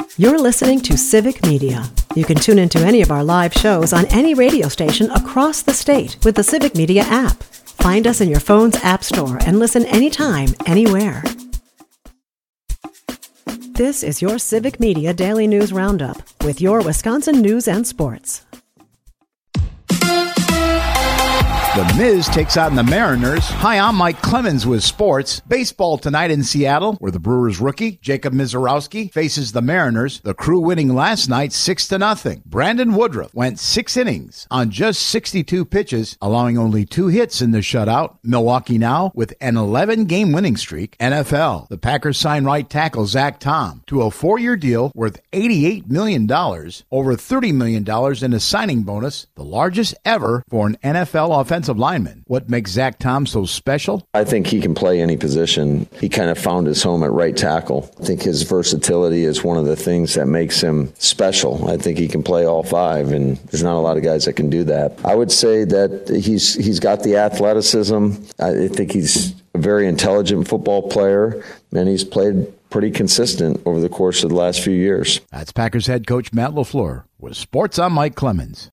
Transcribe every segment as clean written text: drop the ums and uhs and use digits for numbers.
You're listening to Civic Media. You can tune into any of our live shows on any radio station across the state with the Civic Media app. Find us in your phone's app store and listen anytime, anywhere. This is your Civic Media Daily News Roundup with your Wisconsin news and sports. The Miz takes on the Mariners. Hi, I'm Mike Clemens with sports. Baseball tonight in Seattle, where the Brewers rookie, Jacob Misiorowski, faces the Mariners. The Crew winning last night 6-0. Brandon Woodruff went 6 innings on just 62 pitches, allowing only 2 hits in the shutout. Milwaukee now with an 11-game winning streak. NFL, the Packers sign right tackle Zach Tom to a 4-year deal worth $88 million, over $30 million in a signing bonus, the largest ever for an NFL offensive lineman. What makes Zach Tom so special? I think he can play any position. He kind of found his home at right tackle. I think his versatility is one of the things that makes him special. I think he can play all 5, and there's not a lot of guys that can do that. I would say that he's got the athleticism. I think he's a very intelligent football player, and he's played pretty consistent over the course of the last few years. That's Packers head coach Matt LaFleur. With sports, I'm Mike Clemens.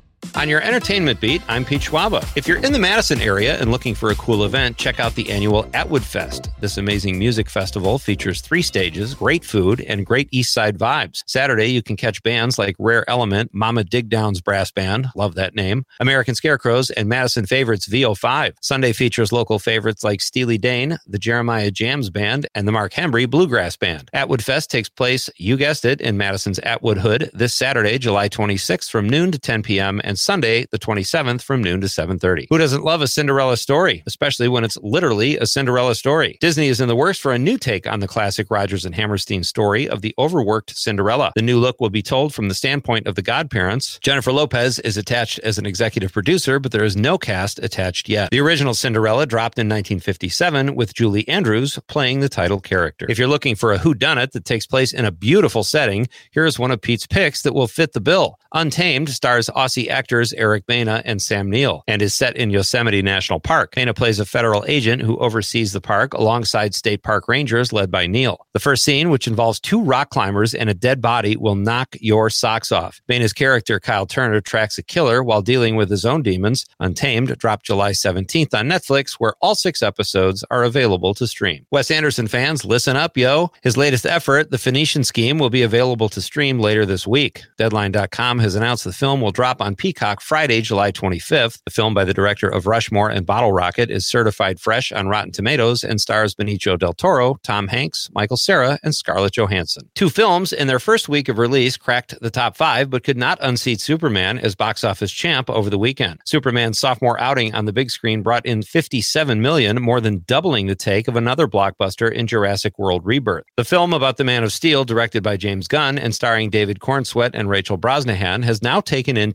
On your entertainment beat, I'm Pete Schwaba. If you're in the Madison area and looking for a cool event, check out the annual Atwood Fest. This amazing music festival features 3 stages, great food, and great East Side vibes. Saturday, you can catch bands like Rare Element, Mama Digdown's Brass Band, love that name, American Scarecrows, and Madison favorites VO5. Sunday features local favorites like Steely Dan, the Jeremiah Jams Band, and the Mark Hembry Bluegrass Band. Atwood Fest takes place, you guessed it, in Madison's Atwood Hood this Saturday, July 26th from noon to 10 p.m., and Sunday, the 27th, from noon to 7:30. Who doesn't love a Cinderella story, especially when it's literally a Cinderella story? Disney is in the works for a new take on the classic Rodgers and Hammerstein story of the overworked Cinderella. The new look will be told from the standpoint of the godparents. Jennifer Lopez is attached as an executive producer, but there is no cast attached yet. The original Cinderella dropped in 1957 with Julie Andrews playing the title character. If you're looking for a whodunit that takes place in a beautiful setting, here's one of Pete's picks that will fit the bill. Untamed stars Aussie actors Eric Bana and Sam Neill and is set in Yosemite National Park. Bana plays a federal agent who oversees the park alongside state park rangers led by Neill. The first scene, which involves 2 rock climbers and a dead body, will knock your socks off. Bana's character, Kyle Turner, tracks a killer while dealing with his own demons. Untamed dropped July 17th on Netflix, where all 6 episodes are available to stream. Wes Anderson fans, listen up, yo. His latest effort, The Phoenician Scheme, will be available to stream later this week. Deadline.com has announced the film will drop on Peacock Friday, July 25th. The film by the director of Rushmore and Bottle Rocket is certified fresh on Rotten Tomatoes and stars Benicio del Toro, Tom Hanks, Michael Cera, and Scarlett Johansson. 2 films in their first week of release cracked the top 5, but could not unseat Superman as box office champ over the weekend. Superman's sophomore outing on the big screen brought in $57 million, more than doubling the take of another blockbuster in Jurassic World Rebirth. The film about the Man of Steel, directed by James Gunn and starring David Cornsweet and Rachel Brosnahan, has now taken in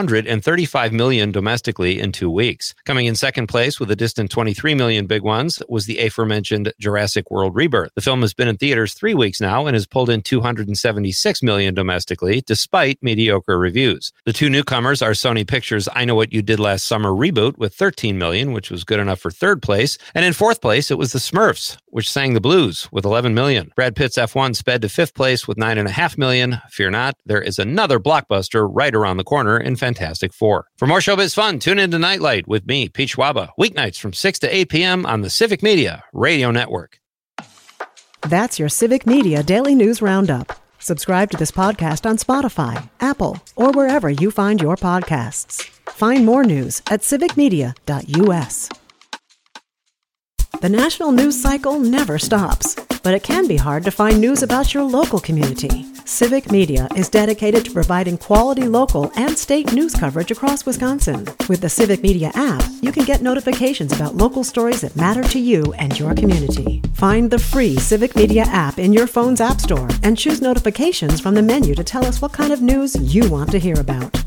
$235 million domestically in 2 weeks. Coming in second place with a distant $23 million big ones was the aforementioned Jurassic World Rebirth. The film has been in theaters 3 weeks now and has pulled in $276 million domestically, despite mediocre reviews. The 2 newcomers are Sony Pictures' I Know What You Did Last Summer reboot with $13 million, which was good enough for 3rd place. And in 4th place, it was The Smurfs, which sang the blues with $11 million. Brad Pitt's F1 sped to 5th place with $9.5 million. Fear not, there is another blockbuster right around the corner in Fantastic Four. For more showbiz fun, tune into Nightlight with me, Pete Schwaba, weeknights from 6 to 8 p.m. on the Civic Media Radio Network. That's your Civic Media Daily News Roundup. Subscribe to this podcast on Spotify, Apple, or wherever you find your podcasts. Find more news at civicmedia.us. The national news cycle never stops, but it can be hard to find news about your local community. Civic Media is dedicated to providing quality local and state news coverage across Wisconsin. With the Civic Media app, you can get notifications about local stories that matter to you and your community. Find the free Civic Media app in your phone's app store and choose notifications from the menu to tell us what kind of news you want to hear about.